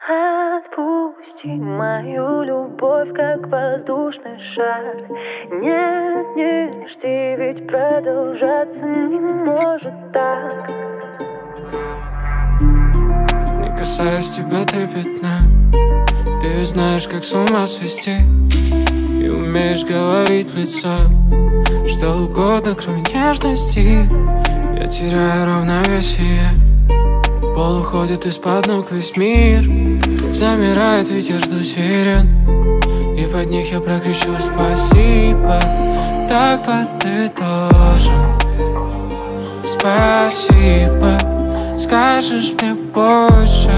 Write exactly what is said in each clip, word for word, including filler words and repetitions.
Отпусти мою любовь, как воздушный шар. Нет, не жди, ведь продолжаться не может так. Не касаюсь тебя трепетно, ты ведь знаешь, как с ума свести. И умеешь говорить в лицо что угодно, кроме нежности. Я теряю равновесие, пол уходит из-под ног весь мир. Замирает, ведь я жду сирен, и под них я прокричу спасибо. Так подытожим. Спасибо, скажешь мне больше.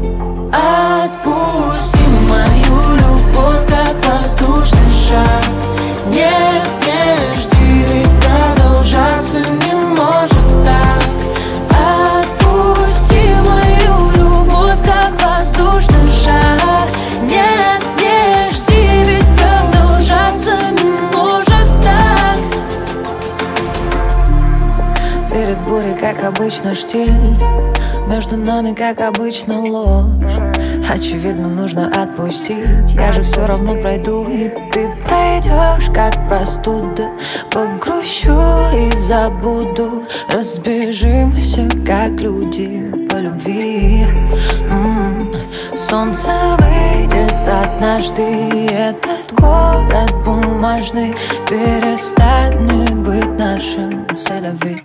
Отпусти мою любовь, как воздушный шар. Нет, не жди, ведь продолжаться не может так. Отпусти мою любовь, как воздушный шар. Нет, не жди, ведь продолжаться не может так. Перед бурей, как обычно, штиль. Между нами, как обычно, ложь. Очевидно, нужно отпустить. Я же все равно пройду, и ты пройдешь, как простуда. Погрущу и забуду. Разбежимся, как люди по любви. М-м. Солнце выйдет однажды, и этот город бумажный перестанет быть нашим селяви.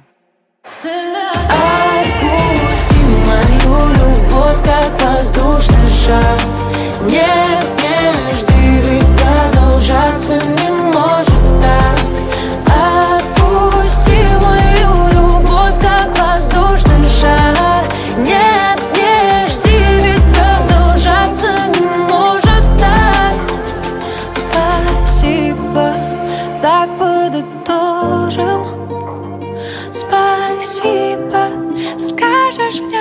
Отпусти мою любовь, как воздушный шар. Нет, не жди, ведь продолжаться не может так. Отпусти мою любовь, как воздушный шар. Нет, не жди, ведь продолжаться не может так. Спасибо, так подытожим. Спасибо, скажешь мне